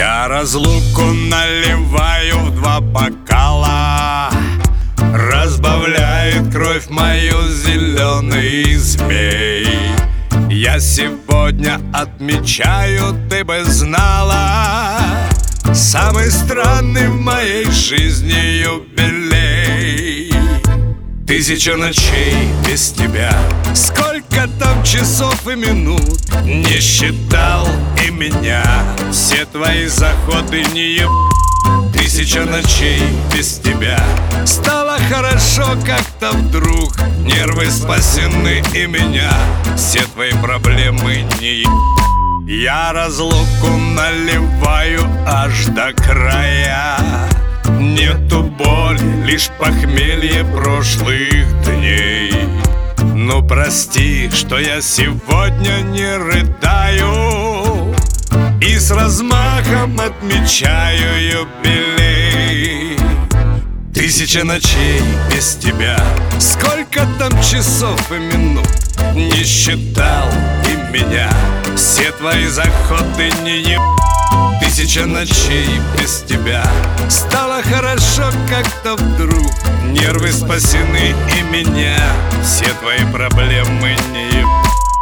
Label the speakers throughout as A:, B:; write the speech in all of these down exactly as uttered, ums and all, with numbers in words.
A: Я разлуку наливаю в два бокала, разбавляет кровь мою зеленый змей. Я сегодня отмечаю, ты бы знала, самый странный в моей жизни юбилей. Тысяча ночей без тебя, сколько там часов и минут не считал и меня. Все твои заходы не еб... Тысяча ночей без тебя. Стало хорошо как-то вдруг, нервы спасены и меня. Все твои проблемы не еб... Я разлуку наливаю аж до края. Нету боли, лишь похмелье прошлых дней. Ну прости, что я сегодня не рыдаю и с размахом отмечаю юбилей. Тысяча ночей без тебя, сколько там часов и минут не считал и меня. Все твои заходы не еб... Тысяча ночей без тебя. Стало хорошо как-то вдруг, нервы спасены и меня. Все твои проблемы не еб...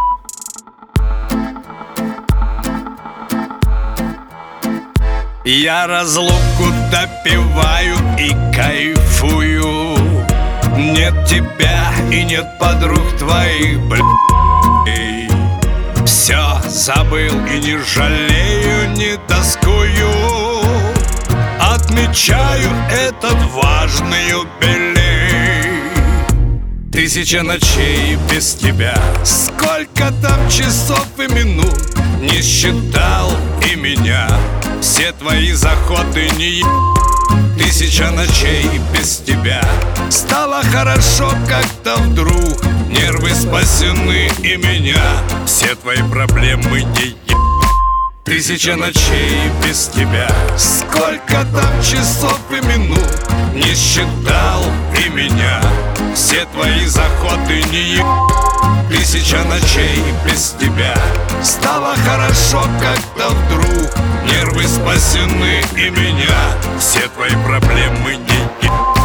A: Я разлуку допиваю и кайфую. Нет тебя и нет подруг твоих, блядь. Все забыл и не жалею, не тоскую. Отмечаю этот важный юбилей. Тысяча ночей без тебя, сколько там часов и минут не считал и меня. Все твои заходы не еб... Тысяча ночей без тебя. Стало хорошо как-то вдруг, нервы спасены и меня. Все твои проблемы не еб... Тысяча ночей без тебя. Сколько там часов и минут не считал и меня. Все твои заходы не еб... Тысяча ночей без тебя. Стало хорошо как-то вдруг, нервы спасены и меня. Все твои проблемы не еб...